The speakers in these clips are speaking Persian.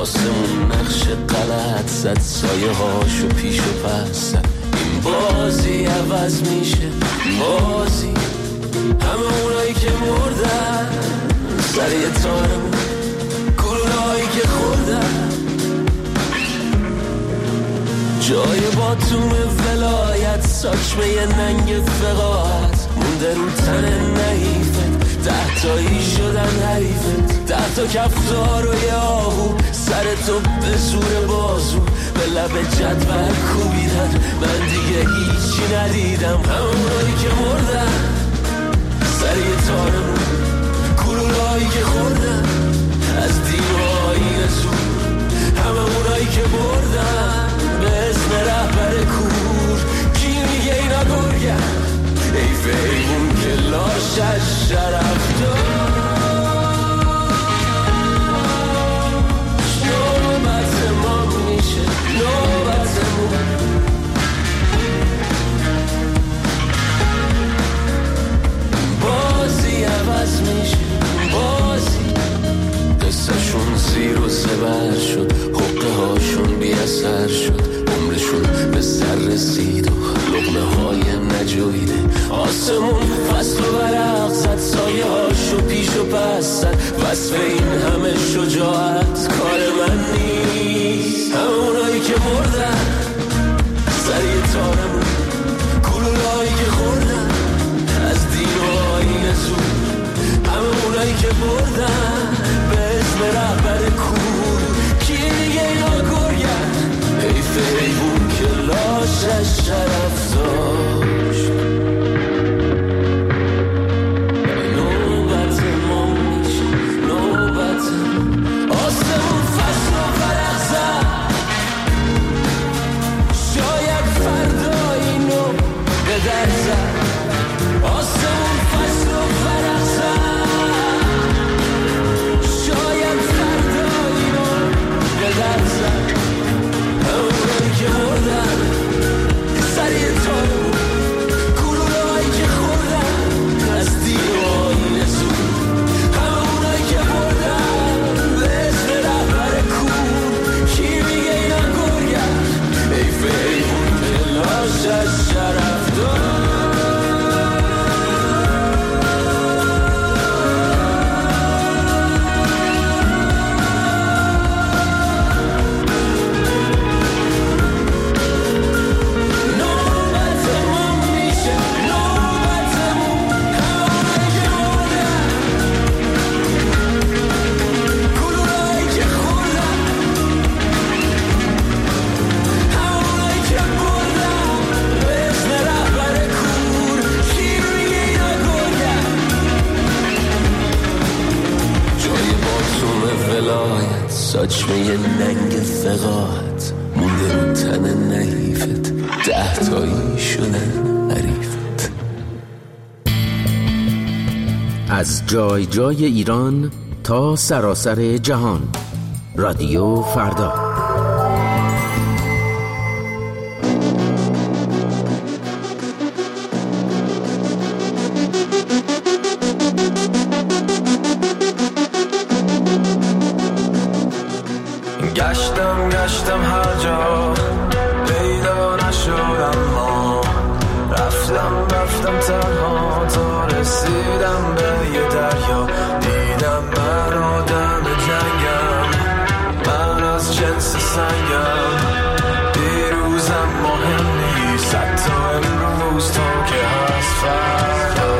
آسمون نقش غلط زد، سایه هاشو پیش و پس زد. این بازی عوض میشه بازی، همه اونایی که مردن سر یه تارمون، گلولهایی که خوردن جای باتوم ولایت، ساچمه یه ننگ فقاعت مونده رو تن نحیفت. 10 تایی شدن حریفت، 10 تا کفتار و یه آهو سر تو به زور بازو به لب جدول کوبیدن. من دیگه هیچی ندیدم، همونایی که مردن سر یه تارمون، گلولهایی که خوردن از دیوهای زور، همه اونایی که بردن به اسم رهبر کور. کی میگه اینا گرگن؟ حیف ایمون که لاشش شرف داشت. نوبت ما میشه نوبتمون، بازی عوض میشه بازی. دستشون زیر و زبر شد، حقه هاشون بی اثر شد، عمرشون به سر رسید و لقمه های نجویده. آسمون فصل و برق زد، سایه هاشو پیش و پس زد. وصف این همه شجاعت کار من نیست، همه اونایی که مردن سر یه تارمون، گلولهایی که خوردن از دیوهای زور، همه اونایی که بردن به اسم رهبر کور. کی دیگه اینا گرگن؟ حیف ایوون که لاشش شرف داشت. نوبت ما میشه نوبت، آسمون فصل و ورق زد، شاید فردا اینو به در زد. آسمون فصل و ورق زد، شاید فردا اینو به در زد. همونایی که مردن سر یه تارمون، گلولهایی که خوردن از دیوهای زور، همونایی که مردن به اسم رهبر کور. کی میگه اینا گرگن؟ حیف ایمون که لاشش شرف داشت. ساچمه یه ننگ فقاعت مونده رو تن نحیفت، 10 تایی شدن حریفت. از جای جای ایران تا سراسر جهان، رادیو فردا. گشتم هر جا پیدا نشد، اما رفتم تنها تا رسیدم به یه دریا. دیدم من آدم جنگم، من از جنس سنگم. دیروزم مهم نیست، حتی امروز تا که هست فردا.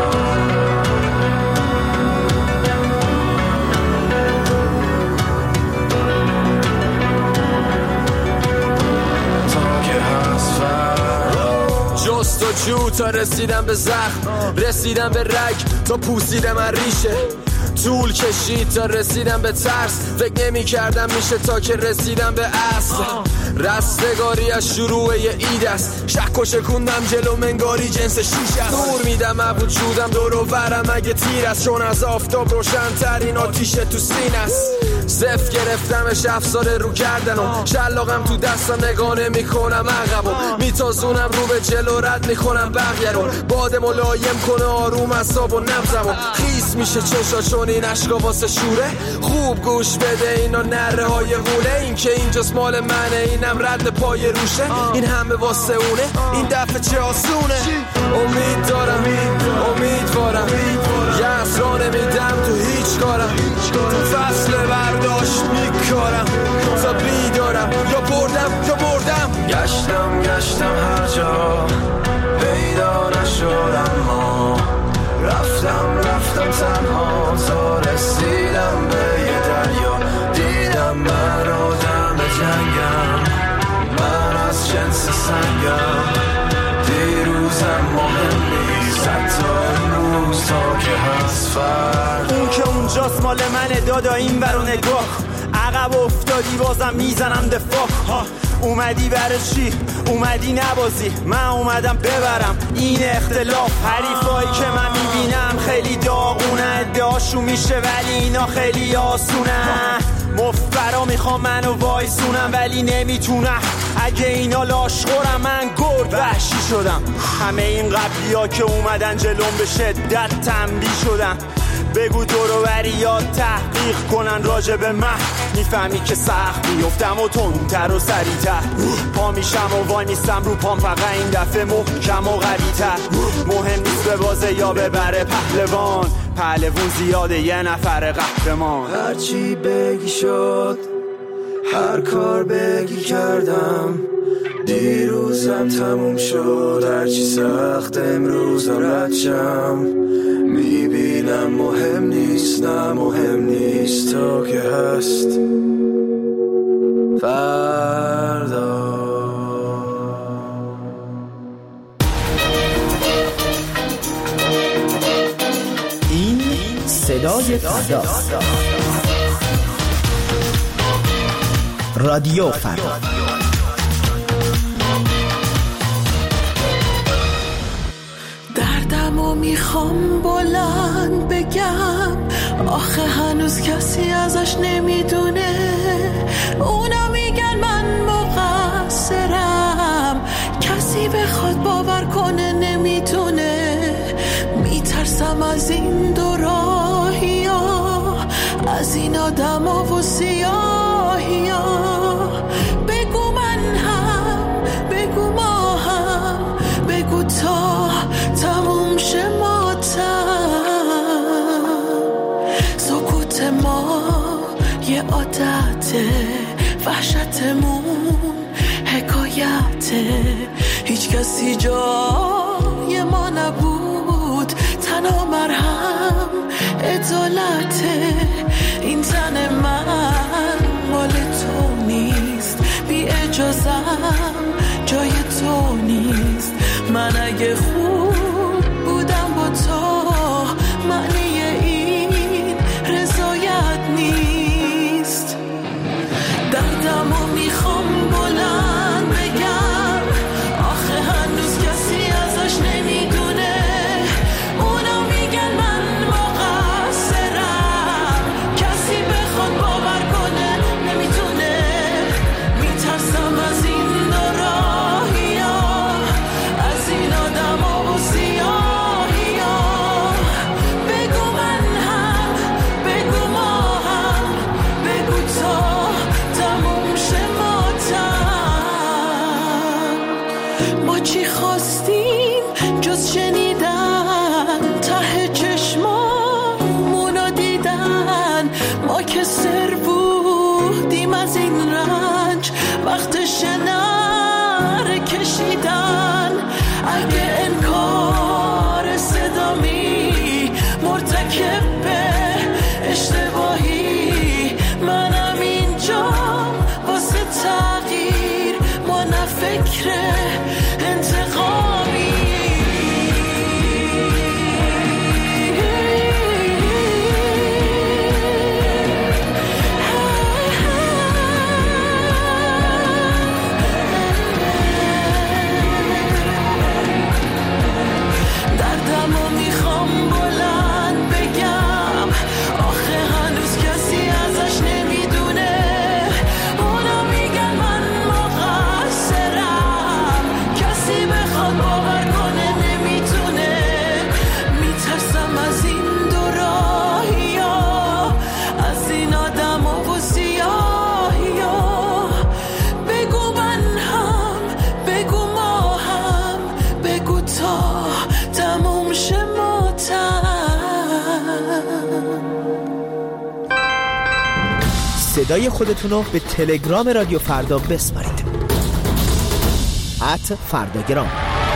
جستجو تا رسیدم به زخم، رسیدم به رگ تا پوسیدم از ریشه. طول کشید تا رسیدم به ترس، فکر نمی کردم میشه تا که رسیدم به اصل. رستگاری از شروع یه اید است، شک و شکوندم جلو منگاری جنس شیش است. دور میدم از وجودم دور و برم اگه تیر است، چون از آفتاب روشن ترین آتیشه تو سین است. صف گرفتمش افساره رو کردنم، شلاقم تو دستم نگاه نمی‌کنم عقبم، میتازونم رو به جلو رد میکنم بقیه رو، باد ملایم کنه آروم اعصاب و نبضمو، خیس میشه چشا چون این عشقا واسه شوره، خوب گوش بده اینا نره های غوله، این که اینجاست مال منه اینم رد پای روشه، این همه واسه اونه این دفعه چه آسونه، امید دارم امیدوارم یه اسرا نمیدم تو هیچ کارم، تو فصل برداشت میکارم تا بیدارم، یا بردم یا مردم، گشتم هر جا پیدا نشدم، ما رفتم تنها تا رسیدم به یه دریا، دیدم من آدم جنگم، من از جنس سنگم، دیروزم مهم نیست حتی امروز تا که هست فردا، اون که اونجاست مال منه دادا این برو نگاه، عقب افتادی بازم میزنم دفاع، اومدی برای چی؟ اومدی نبازی، من اومدم ببرم این اختلاف، حریفایی که من میبینم خیلی داغونه، ادعاشون میشه ولی اینا خیلی آسونه، مفبرا میخوام منو وایسونم ولی نمیتونم، اگه اینا لاشخورم من گرد وحشی شدم، همه این قبلی ها که اومدن جلوم به شدت تنبیه شدن، بگو دورو بریات تحقیق کنن راجع به من، میفهمی که سخت میفتم و تندتر و سریعتر، پا میشم و وای میستم رو پام، فقط این دفعه محکم و قوی‌تر، مهم نیست به بازه یا ببره پهلوون زیاده یه نفر قهرمان، هرچی بگی شد هر کار بگی کردم، دیروزم تموم شد هرچی سخت امروزم ردشم، میبینم مهم نیست نه مهم نیست تا که هست فردا. این صدای فردا، رادیو فردا. دردمو میخوام بلند بگم، آخه هنوز کسی ازش نمیدونه، اونا میگن من مقصرم، کسی بخواد باور کنه نمیتونه، میترسم از این دو راهی ها، از این آدم ها و سیاهی ها، بگو من هم بگو ما هم، بگو تا تموم شه ماتم، سکوت ما یه عادته، وحشتمون حکایته، هیچ کسی جای ما نبود، تنها مرهم عدالته، این تن من مال تو نیست، بی اجازم جای تو نیست، من اگه خوب بودم با تو، معنی این رضایت نیست، دردمو میخوام بلند بگم، آخه هنوز کسی ازش نمیدونه، اونا میگن من مقصرم، کسی بخواد باور کنه نمیتونه، میترسم از این دو راهی ها، از این آدم ها و سیاهی ها، بگو من هم بگو ما هم، بگو تا تموم شه ماتم، ما چی خواستیم جز شنیدن، ته چشمامونو دیدن، ما که سر بودیم از این رنج، وقتش نره کشیدن، اگه انکار صدامی مرتکب به اشتباهی، منم اینجا واسه تغییر، ما نه فکر انتقامی، دردمو میخوام بلند بگم، آخه هنوز کسی ازش نمیدونه، صدای خودتون رو به تلگرام رادیو فردا بسپارید. @فرداگرام.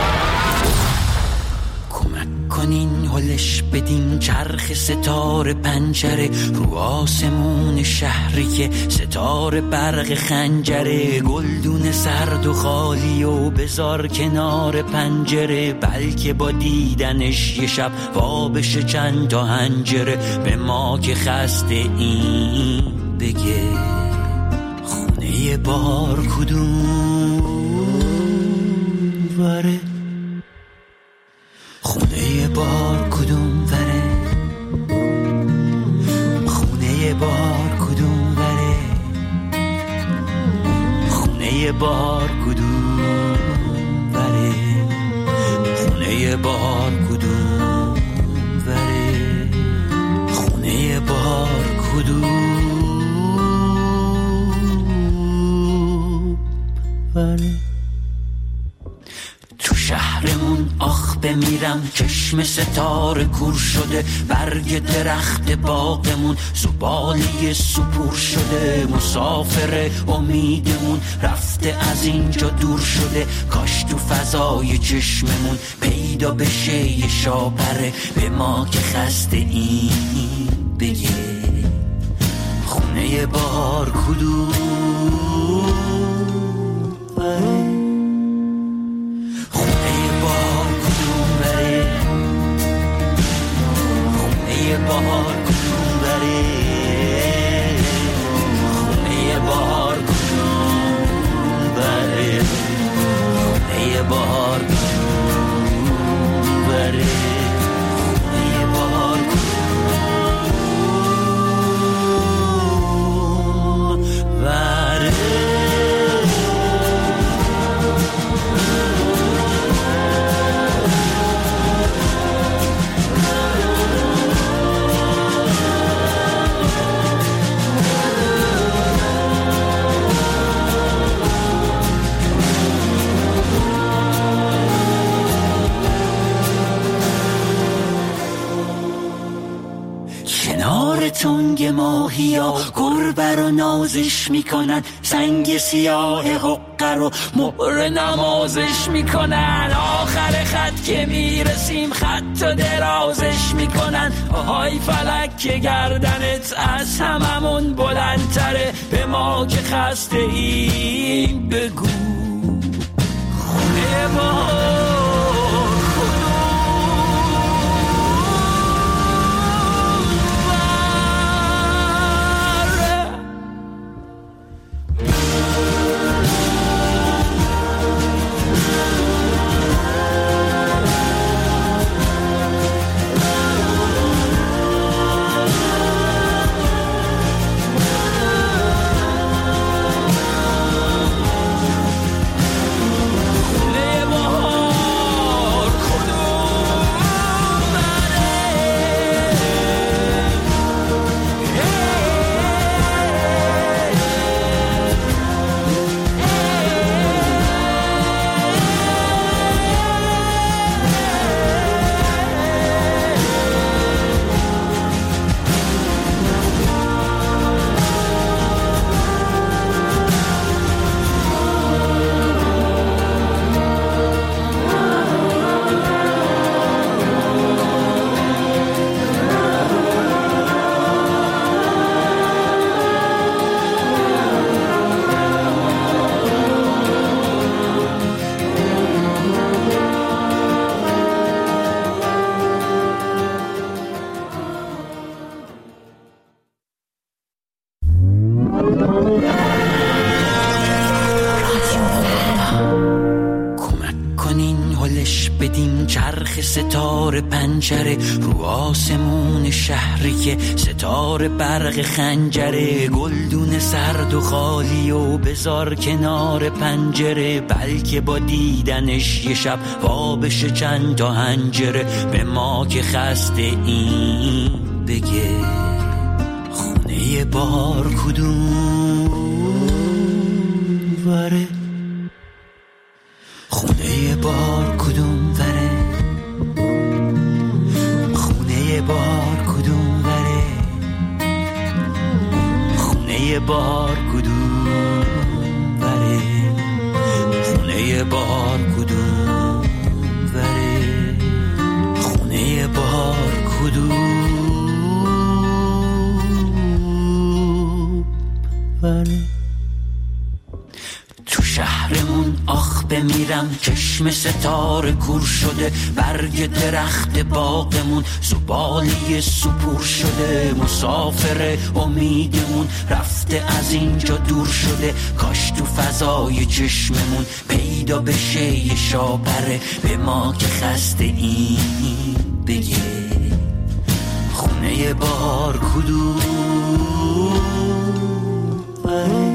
کمک کنین هلش بدین چرخ ستاره پنجره رو آسمون شهری که ستاره برق خنجره، گلدون سرد و خالی و بذار کنار پنجره، بلکه با دیدنش یه شب وابشه چند تا هنجره، به ما که خسته این بگه خونه بار کدوم وره، خونه بار کدوم وره، خونه بار کدوم وره، خونه بار کدوم وره، خونه بار کدوم وره، خونه بار کدوم وره. تو شهرمون آخ بمیرم، چشم ستاره کور شده، برگ درخت باغمون زباله سپور شده، مسافر امیدمون رفته از اینجا دور شده، کاش تو فضای چشممون پیدا بشه یه شاپره، به ما که خسته این بگه خونه بار کدوم وره، بهار کدوم بره، خونه بهار کدوم بره، خونه بهار کدوم بره، خونه بهار کدوم بره. تنگ ماهیا گربه رو نازش میکنن، سنگ سیاه حقه رو مهر نمازش میکنن، آخر خط که میرسیم خط و درازش میکنن، آهای فلک که گردنت از هممون بلندتره، به ما که خسته ایم بگو خونه ما ستاره پنجره رو آسمون شهری که ستاره برق خنجره، گلدون سرد و خالی و بذار کنار پنجره، بلکه با دیدنش یه شب وابشه چند تا هنجره، به ما که خسته این بگه خونه بار کدوم وره، خونه بار کدوم وره، خونه بار کدوم وره، خونه خونه بهار کدوم بره، خونه بهار کدوم بره، خونه بهار کدوم بره. تو شهرمون آخ بمیرم، چشم ستاره کور شده، برگ درخت باغمون زباله سپور شده، مسافر امیدمون رفته از اینجا دور شده، کاش تو فضای چشممون پیدا بشه یه شاپره به ما که خسته این بگه خونه بهار کدوم بره،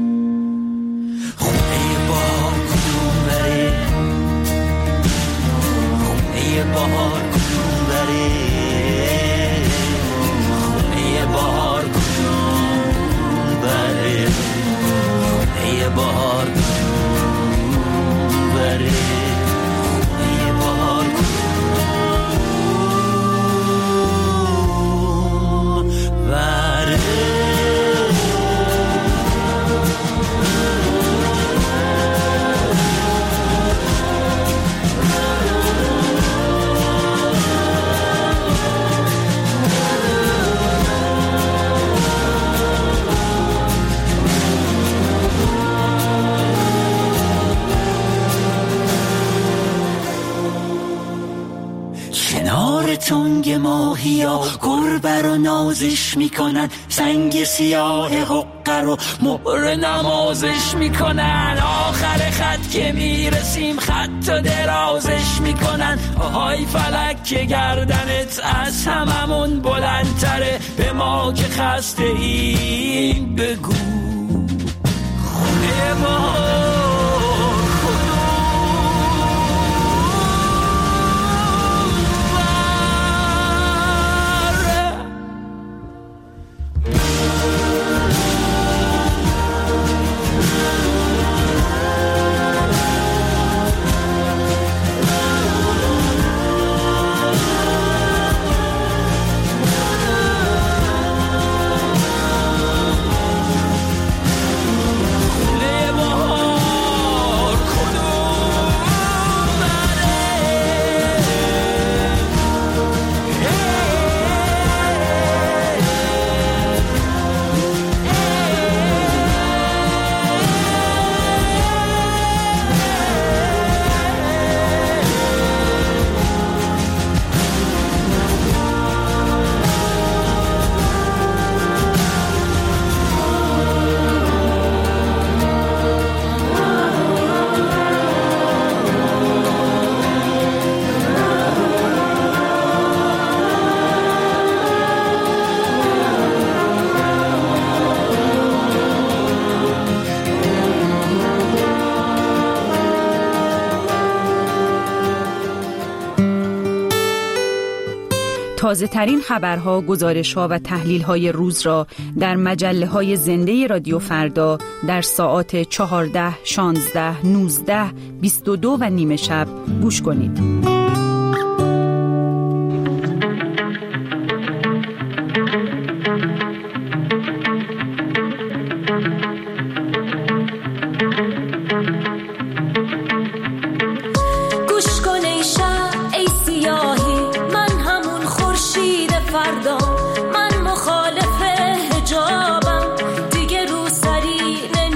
بهار کدوم بره، خونه بهار کدوم بره، خونه بهار کدوم بره، خونه بهار کدوم بره. تنگ ماهیا گربه رو نازش میکنن، سنگ سیاه حقه رو مهر نمازش میکنن، آخر خط که میرسیم خط و درازش میکنن، آهای فلک که گردنت از هممون بلندتره، به ما که خسته این بگو خونه ما تازه ترین خبرها، گزارش‌ها و تحلیل‌های روز را در مجله‌های زنده رادیو فردا در ساعات 14، 16، 19، 22 و نیمه شب گوش کنید.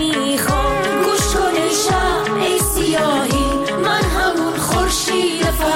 خورشید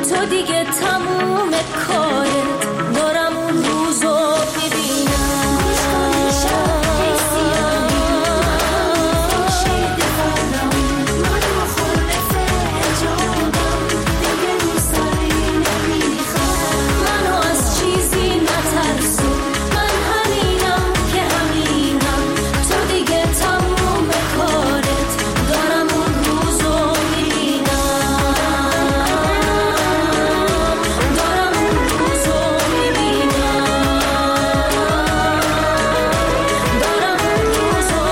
تو دیگه تموم کارت، دارم اون روزو میبینم. منو از چیزی نترسون، من همینم که همینم. تو دیگه تموم کارت، دارم اون روزو میبینم. دارم اون روزو میبینم. دارم اون روزو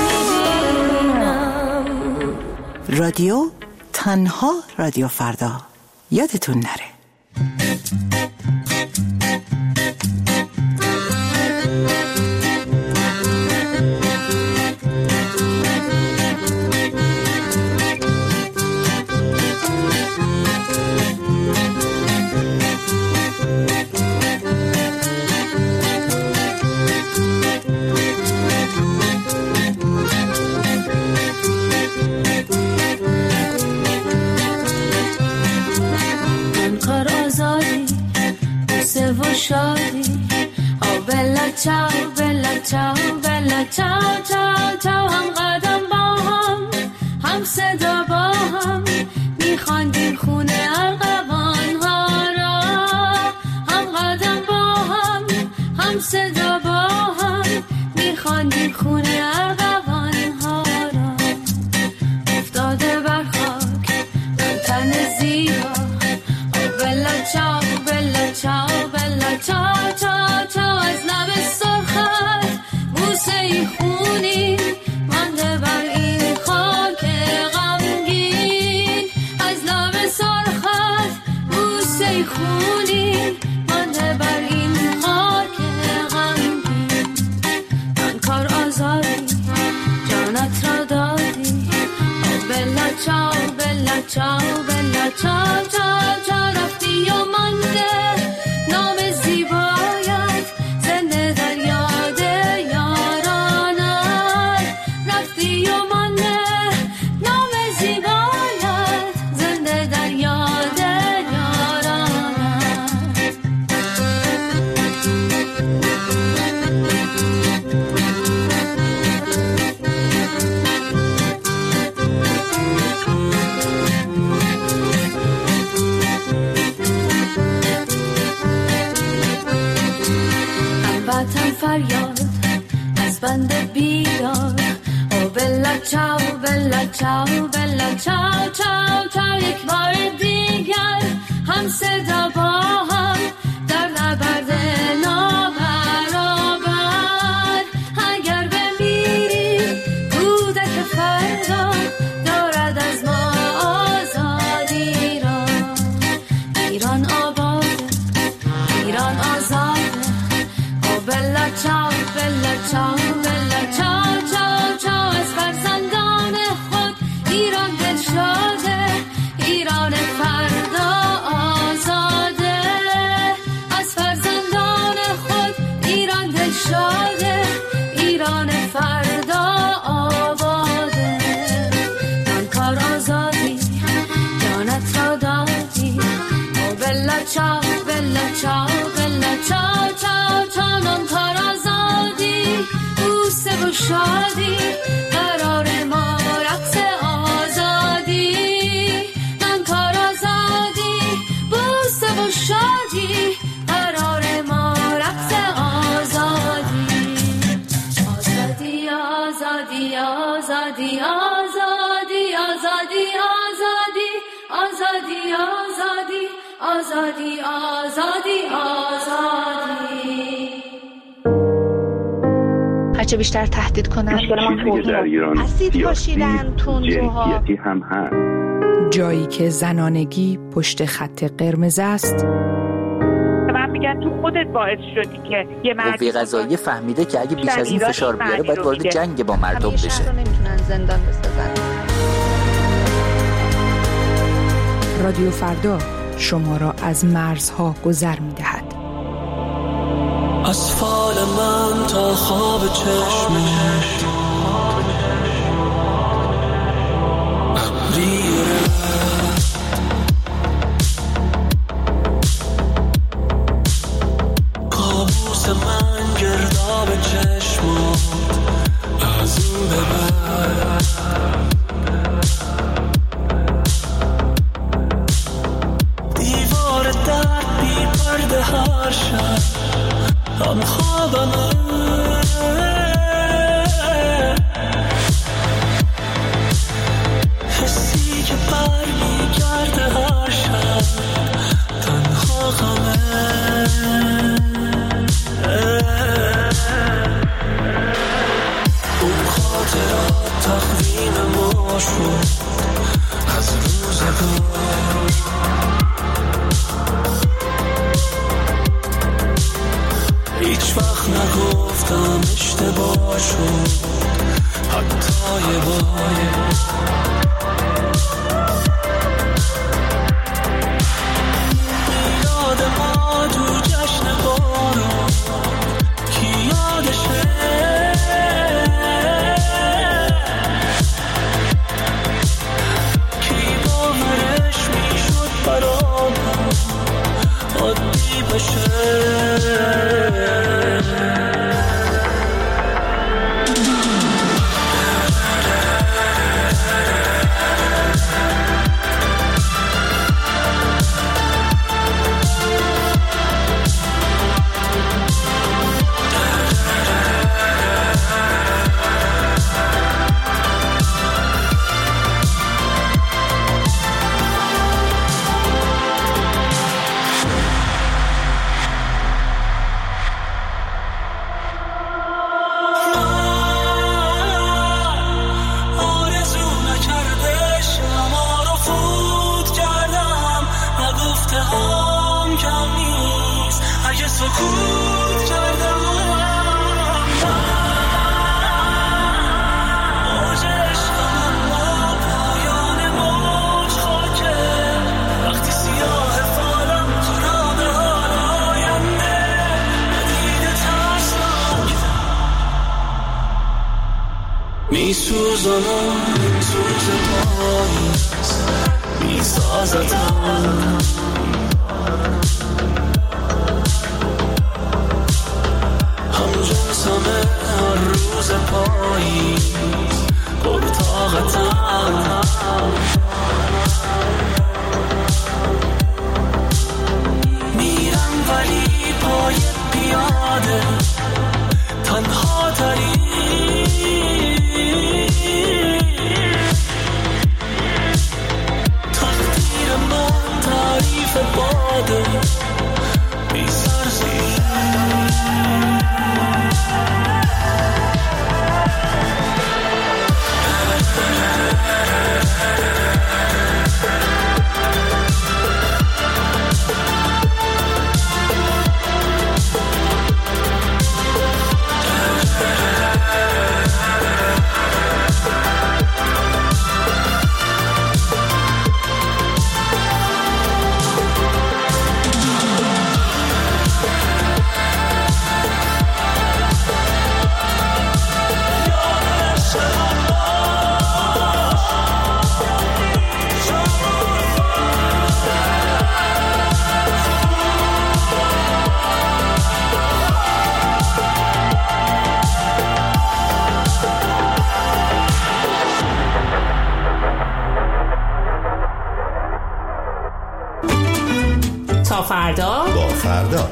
میبینم. رادیو تنها رادیو فردا، یادتون نره. کار آزادی، بوسه و شادی. آو بلا چاو بلا چاو بلا چاو چاو چاو. هم قدم با هم صدا با هم، میخواندیم خونه ارغوان ها را. هم قدم با هم صدا با هم، میخواندیم خونه ارغوان ها را. افتاده بر خاک من تن زیبا. بلا چاو بلا چاو بلا چاو چاو چاو. از لب سرخت بوسه ای خونین، مانده بر این خاک غمگین. از لب سرخت بوسه ای خونین، مانده بر این خاک غمگین. من کار آزادی، جانت را دادی. بلا چاو بلا چاو بلا چاو چاو چاو. رفتی و مانده نام زیبایت، زنده در یاد یارانت. رفتی و مانده نام زیبایت، زنده در یاد یارانت. هموطن فریاد از بند بیدار. او بلا چاو بلا چاو بلا چاو چاو چاو. یک بار دیگر هم صدا با هم، در نبرد نابرابر. اگر بمیریم کودک فردا، دارد از ما آزادی را. ایران آباده، ایران آزاده. او بلا چاو بلا چاو بلا چاو چاو چاو. از فرزندان خود ایران دلشاده، ایران فردا آزاده. از فرزندان خود ایران دلشاده، ایران فردا آباده. من کار آزادی، جانت را دادی. او بلا چاو بلا چاو بلا چاو چاو چاو. من کار آزادی، بوسه و شادی. قرار ما رقص آزادی. من کار آزادی، بوسه و شادی. قرار ما رقص آزادی. آزادی آزادی آزادی آزادی آزادی آزادی آزادی آزادی آزادی آزادی. هرچه بیشتر تهدید کنن اسید پاشیدن تندروها هم هست. جایی که زنانگی پشت خط قرمز است. من میگن تو خودت باعث شدی که یه قوه قضاییه فهمیده که اگه بیش از این فشار بیاره باید وارد جنگ با مردم بشه. همیشه نمیتونن زندان بسازن. رادیو فردا شما را از مرزها گذر می‌دهد. از فال من تا خواب چشمت ابری هر شب هم خوابمه، حسی که برمیگرده هر شب تنها غمه. اون خاطرات تقویم ما شد از روزگار، هیچ وقت نگفتم اشتباه شد حتی یه بار. یاد ما تو جشن بارون کی یادشه، کی باورش میشد برامون عادی بشه. سکوت کردم موج عشقم با پایان موج خاکه، وقتی سیاه فالم خراب حال آینده ندیده ترسناک میسوزانم سوز پاییز میسازدم، همه هر روز پاییز پرطاقتم، میرم ولی پای پیاده تنها تری، تقدیر من تعریف باده بی سرزیر. تا فردا با فردا.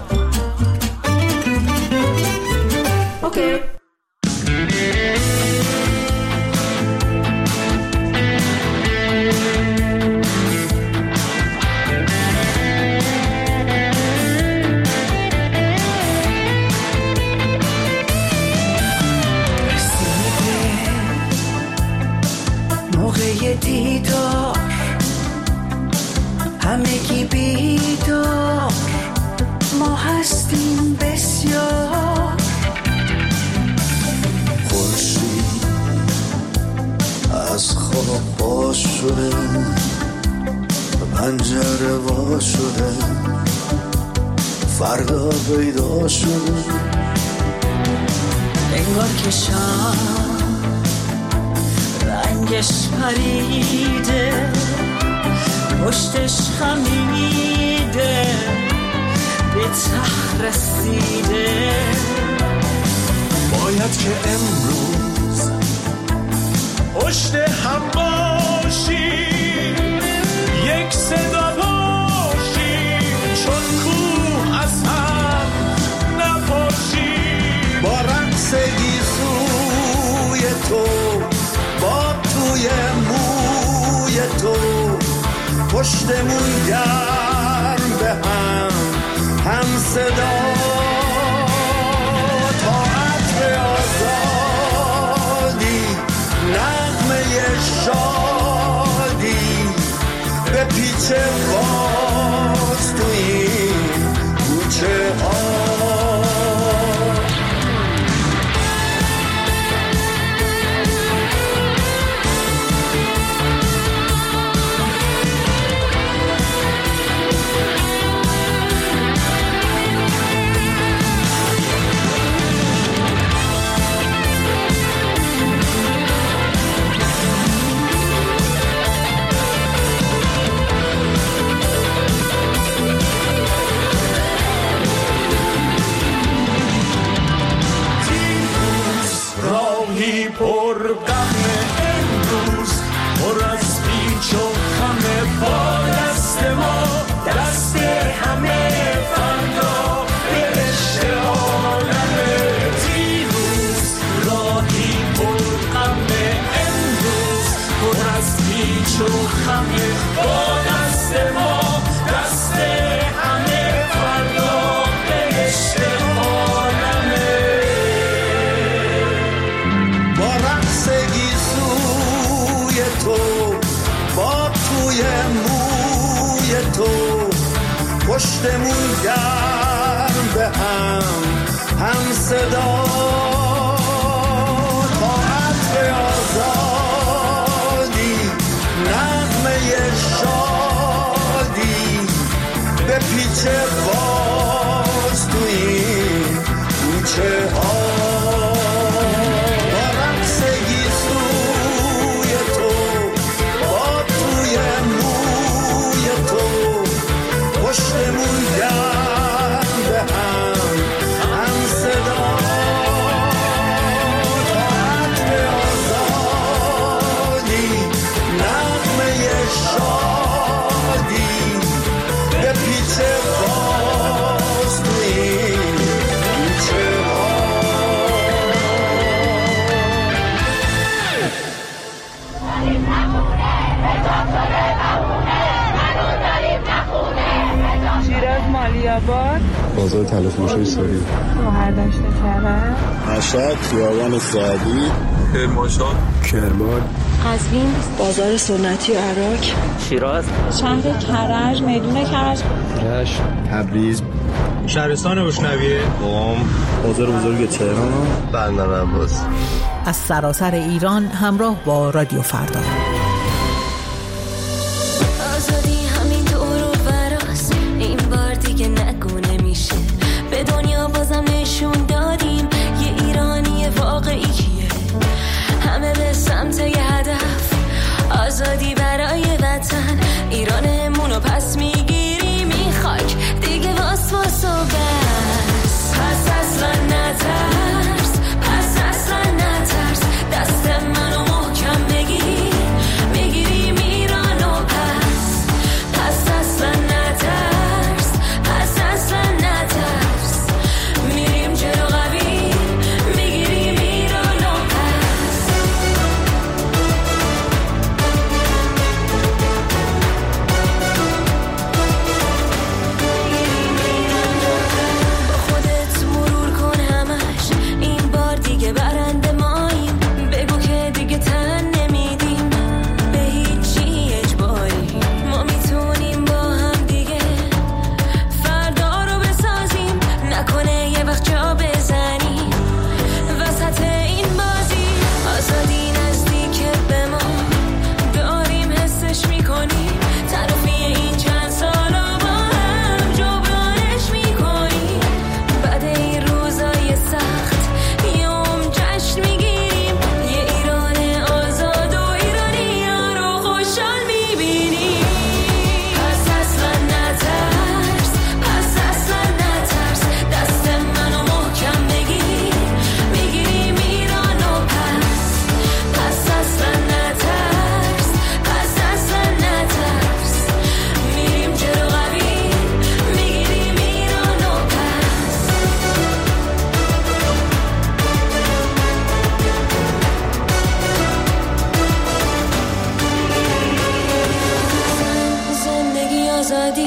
اوکی. موقع دیدار همگی بیدار، ما هستیم بسیار. خورشید از خواب باز شده، پنجره وا شده، فردا پیدا شده. انگار که شام رنگش پریده، پشتش خمیده، به ته رسیده. باید که امروز پشت هم باشیم، یک صدا باشیم، چون کوه از هم صدا تا عطر آزادی، نغمه شادی به پیچ باز تو این کوچه ها. پر غم امروز، پر از پیچ و خم، با دست ما دست همه فردا بهشت عالم دیروز. راهی پر غم امروز، پر از پیچ و خم، با دست ما دست همه فردا بهشت عالم. با رقص گیسوی تو، با توی موی تو، پشتمون گرم به هم صدا تا عطر آزادی، نغمه شادی به پیچ باز تو این کوچه ها. پشتمون گرم به هم صدا تا عطر آزادی، نغمه شادی به پیچ باز تو این کوچه ها. شیراز مالیاباد، بازار تلفروشی ساری، شهردشت کرج، مشهد خیابان سعدی، کرمانشاه، کرمان، قزوین، بازار سنتی و عراق، شیراز، شهر کرج، میدون کرج، رشت، تبریز، شهرستان بشنویه، قم، بازار بزرگ تهران، بندر عباس. از سراسر ایران همراه با رادیو فردا. آزادی همین دور و براست، این بار دیگه نگونه میشه. به دنیا بازم نشون دادیم یه ایرانی واقعی کیه. همه به سمت یه هدف، آزادی برای وطن. ایرانمونو پس میگیری، میخاک دیگه واس و بس. پس اصلا نترس، پس اصلا نترس، دست منو محکم بگیر.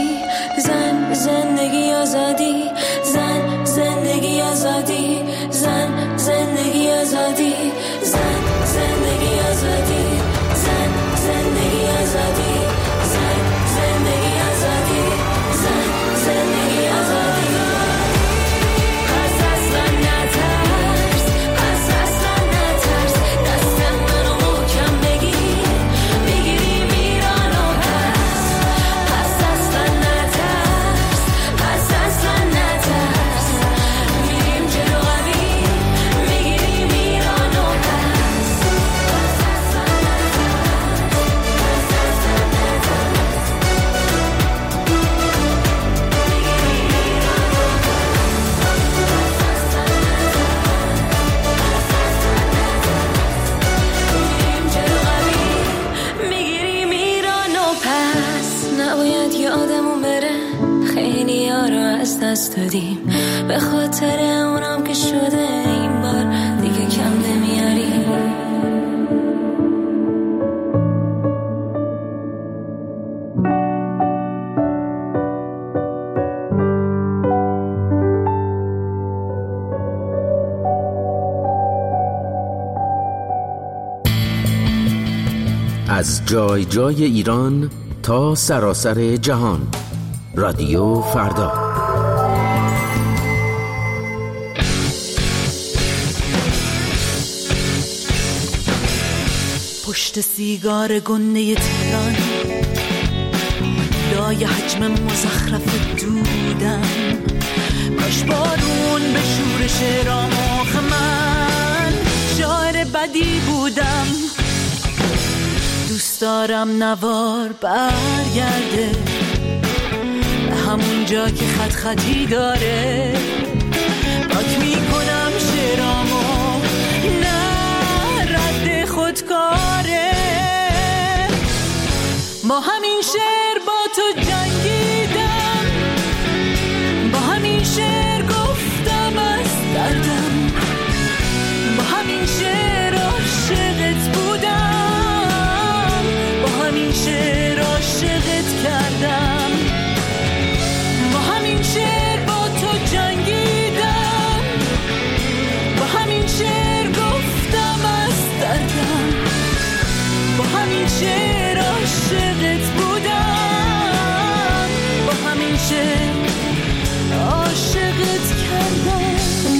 آزادی، زن زندگی آزادی، زن زندگی آزادی، زن زندگی آزادی، زن زندگی آزادی، زن زندگی آزادی، زن زندگی آزادی، زن زندگی آزادی. پس اصلا نترس، پس اصلا نترس، دست منو محکم بگیر، میگیریم ایران و پس اصلا نترس، پس اصلا نترس، میریم جلو قوی، میگیریم ایران و میگیریم ایران و پس. نباید یادمون بره خیلی ها رو از دست دادیم، به خاطر اونم که شده این بار دیگه کم نمیاریم. از جای جای ایران تا سراسر جهان، رادیو فردا. پشت سیگار گنده تهران، لای حجم مزخرف دودم، کاش بارون به شور شعرام آخه من شاعر بدی بودم. دوست دارم نوار برگرده به همون جا که خط خطی داره، پاک میکنم شعرامو، نه رد خودکاره. با همین شعر با تو جنگیدم، با همین شعر گفتم از دردم، با همین شعر عاشقت بودم، با همین شعر عاشقت کردم، با همین شعر با تو جنگیدم، با همین شعر گفتم از دردم، با همین شعر عاشقت بودم، با همین شعر عاشقت کردم.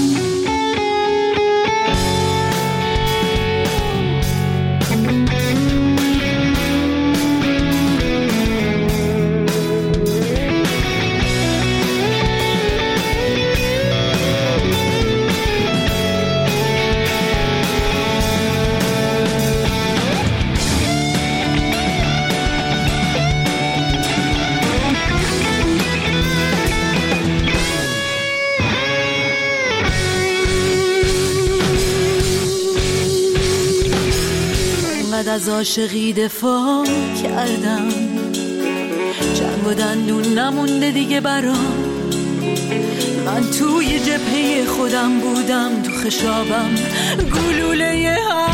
از عاشقی دفاع کردم، جنگ و دندون نمونده دیگه برام، من توی جبهه خودم بودم، تو خشابم گلوله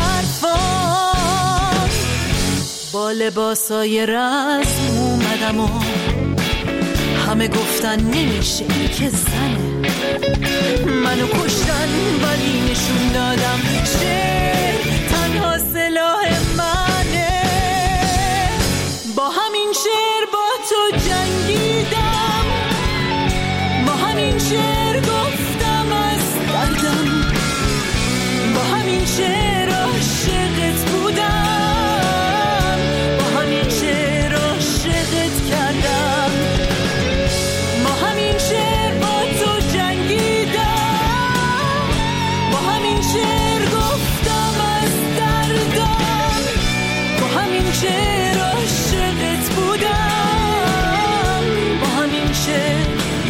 حرفام، با لباسای رسم اومدم و همه گفتن نمیشه این که زنه، منو کشتن ولی نشون دادم شعر تنها سلاح منه. با همین شعر با تو جنگیدم، با همین شعر گفتم از دردم، با همین شعر عاشقت بودم، با همین شعر عاشقت کردم، با همین شعر با تو جنگیدم، با همین شعر گفتم از دردم، با همین شعر عاشقت بودم، با همین شعر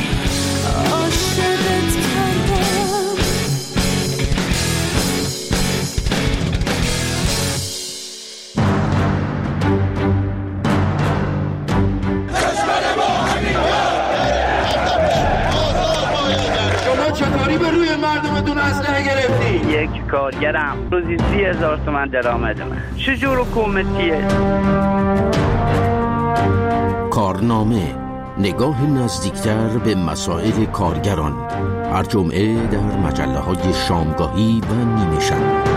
عاشقت کردم. شما چطوری به روی مردمتون اسلحه گرفتی؟ یک کارگرم روزی 30,000 تومان درآمدمه. چجور حکومتیه؟ کارنامه نگاه نزدیکتر به مسائل کارگران، هر جمعه در مجله‌های شامگاهی و نیمه شب.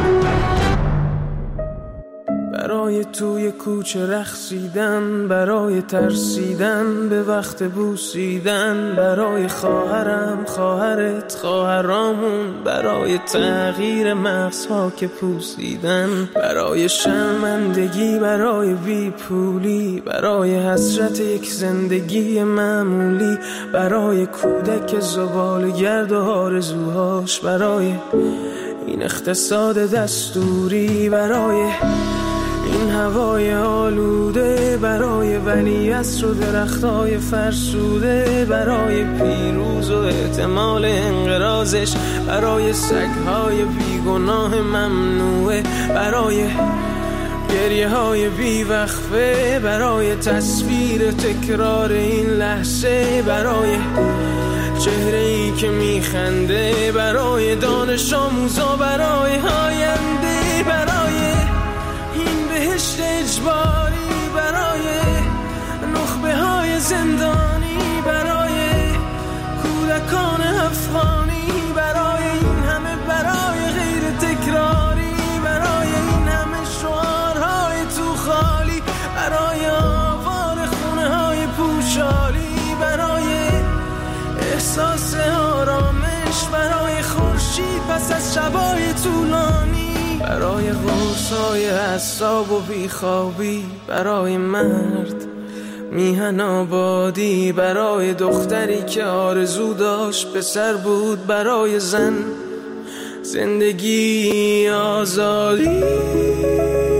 برای توی کوچه رقصیدن، برای ترسیدن به وقت بوسیدن، برای خواهرم، خواهرت، خواهرامون، برای تغییر مغزها که پوسیدن، برای شرمندگی، برای بیپولی، برای حسرت یک زندگی معمولی، برای کودک زباله‌گرد و آرزوهاش، برای این اقتصاد دستوری، برای این هوای آلوده، برای ولیعصر و درختای فرسوده، برای پیروز و احتمال انقراضش، برای سگهای بیگناه ممنوعه، برای گریه های بیوقفه، برای تصویر تکرار این لحظه، برای چهره‌ای که میخنده، برای دانش آموزا، برای آینده، برای این بهشت اجباری، برای نخبه های زندانی، برای کودکان افغانی، برای این همه برای غیر تکراری، برای این همه شعارهای تو خالی، برای آوار خونه های پوشالی، برای احساس آرامش، برای خورشید پس از شبای طولانی، برای قرصای اعصاب و بیخوابی، برای مرد میهن آبادی، برای دختری که آرزو داشت پسر بود، برای زن زندگی آزادی.